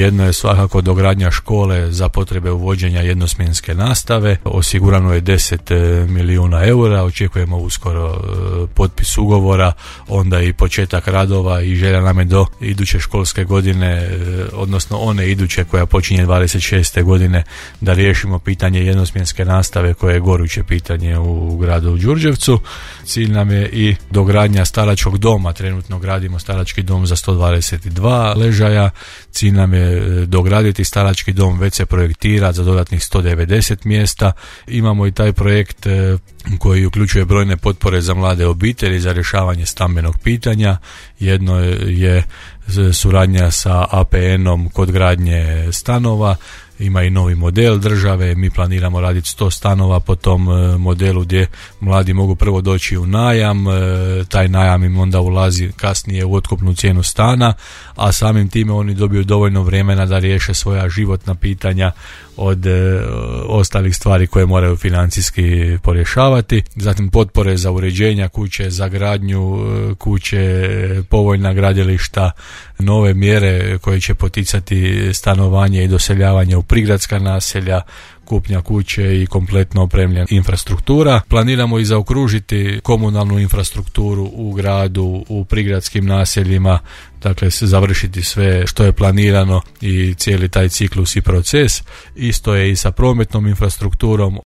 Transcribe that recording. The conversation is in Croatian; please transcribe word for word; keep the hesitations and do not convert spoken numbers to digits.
Jedno je svakako dogradnja škole za potrebe uvođenja jednosmjenske nastave. Osigurano je deset milijuna eura, očekujemo uskoro potpis ugovora, onda i početak radova i želja nam je do iduće školske godine, odnosno one iduće koja počinje dvadeset šeste godine, da riješimo pitanje jednosmjenske nastave koje je goruće pitanje u gradu Đurđevcu. Cilj nam je i dogradnja staračkog doma, trenutno gradimo starački dom za sto dvadeset dva ležaja. Cilj nam je dograditi starački dom, već se projektira za dodatnih sto devedeset mjesta. Imamo i taj projekt koji uključuje brojne potpore za mlade obitelji za rješavanje stambenog pitanja. Jedno je suradnja sa A P N-om kod gradnje stanova. Ima i novi model države, mi planiramo raditi sto stanova po tom modelu gdje mladi mogu prvo doći u najam, taj najam im onda ulazi kasnije u otkupnu cijenu stana, a samim time oni dobiju dovoljno vremena da riješe svoja životna pitanja od e, ostalih stvari koje moraju financijski porješavati. Zatim potpore za uređenja kuće, za gradnju kuće, povoljna gradilišta, nove mjere koje će poticati stanovanje i doseljavanje u prigradska naselja, kupnja kuće i kompletno opremljena infrastruktura. Planiramo i zaokružiti komunalnu infrastrukturu u gradu, u prigradskim naseljima, dakle završiti sve što je planirano i cijeli taj ciklus i proces. Isto je i sa prometnom infrastrukturom,